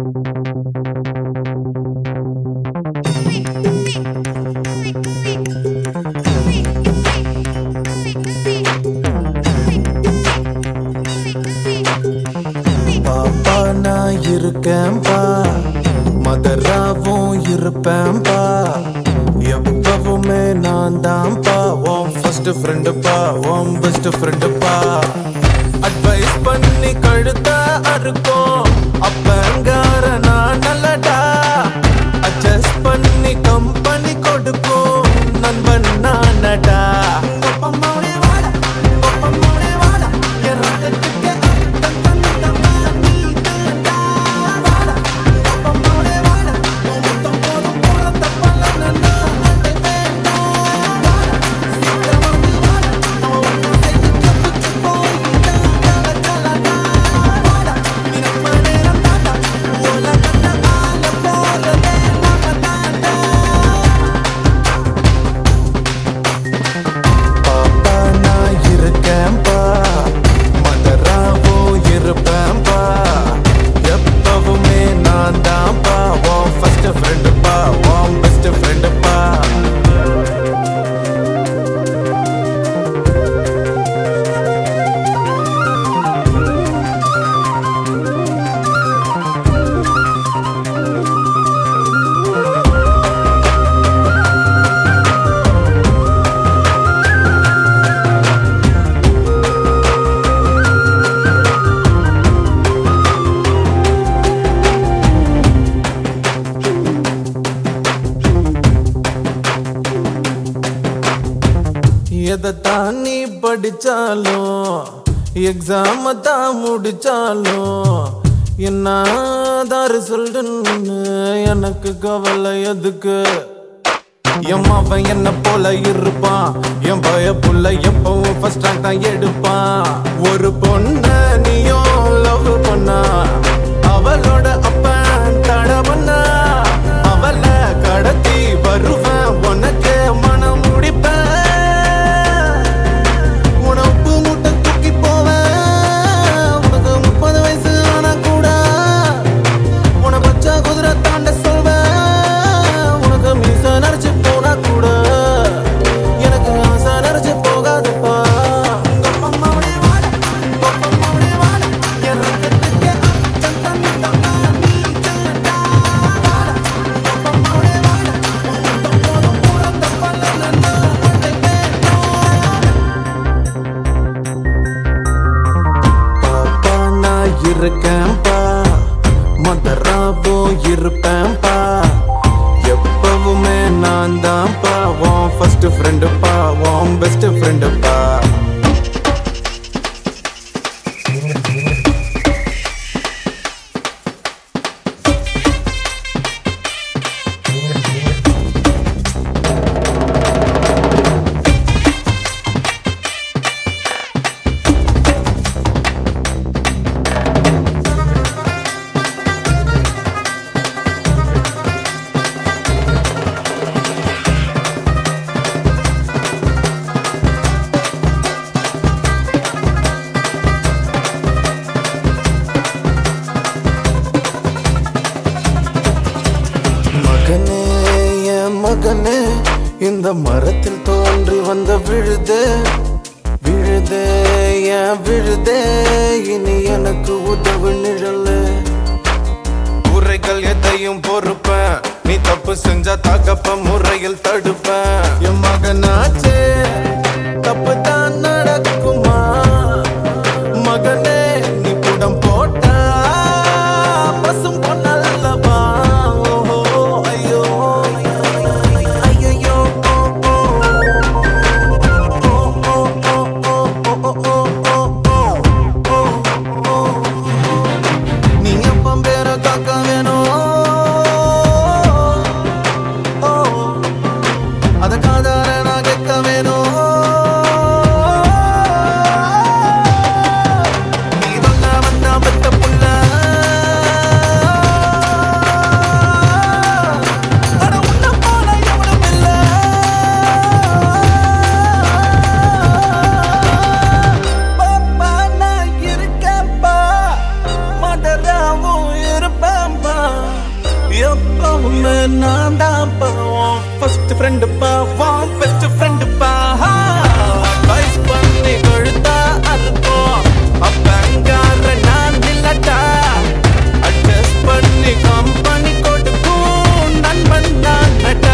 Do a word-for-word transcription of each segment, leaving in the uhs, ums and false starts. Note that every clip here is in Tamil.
பாப்பா நான் இருக்கேன்பா, மதராவும் இருப்பேன்பா, எப்பவுமே நான் தான்பா, உன் ஃபர்ஸ்ட் ஃப்ரெண்டுப்பா, உன் பெஸ்ட் ஃப்ரெண்டுப்பா. அட்வைஸ் பண்ணி கழுத்த அறுக்கும் அப்பங்கார நான் நல்லடா, அட்ஜஸ்ட் பண்ணி கம்பெனி கொடுக்கும் நண்பன் நானடா. எதைத்தான் நீ படிச்சாலும் எக்ஸாம தான் முடிச்சாலும் என்னதான் ரிசல்ட்னு எனக்கு கவலை எதுக்கு. என் அவன் என்ன போல இருப்பான், என் பய புள்ள எப்பவும் ஃபர்ஸ்ட் ரேங்க் தான் எடுப்பான். ஒரு பொண்ண நீயும் லவ் பண்ணா, அவளோட அப்பன் தட பண்ணா, அவளை கடத்தி வருவேன் உனக்கு மனம் முடிப்பேன். இருக்கேன்பா, மதராவோ இருப்பேன்பா, எப்பவுமே நான் தான்பா, உன் ஃபர்ஸ்ட் ஃப்ரெண்டுப்பா, உன் பெஸ்ட் ஃப்ரெண்டுப்பா. மகனே என் மகனே, இந்த மரத்தில் தோன்றி வந்த விழுதே விழுதே என் விழுதே, இனி எனக்கு உதவு நிழலே. குறைகள் எதையும் பொறுப்பேன், நீ தப்பு செஞ்சா தகப்ப முறையில் தடுப்பேன். என் மகனாச்சே தப்பு தான் நடக்குமா, மகனே நீ புடம் போட்டா பசும் பொன்னல்லவா. இருப்பேன்பா. நான் தான் பாவம் ஃபர்ஸ்ட் ஃப்ரெண்டு பாவம் பெஸ்ட் ஃப்ரெண்டு பா அட்வைஸ் பண்ணி கொழுத்தா அறுப்போம் அப்பங்கார நான் இல்லட்டா அட்ஜஸ்ட் பண்ணி கம்பெனி கொடுக்கும் நண்பன் நான் நட்டா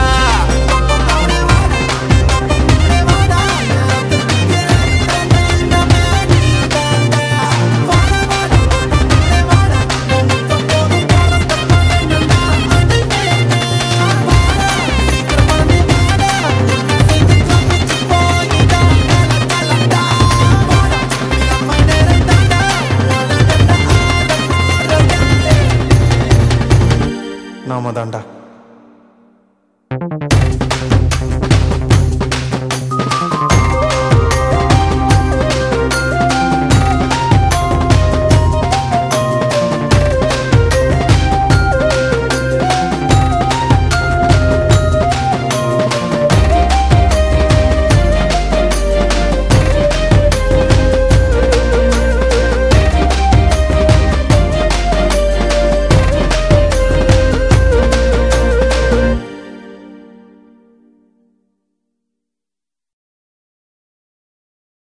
நாம தாண்டா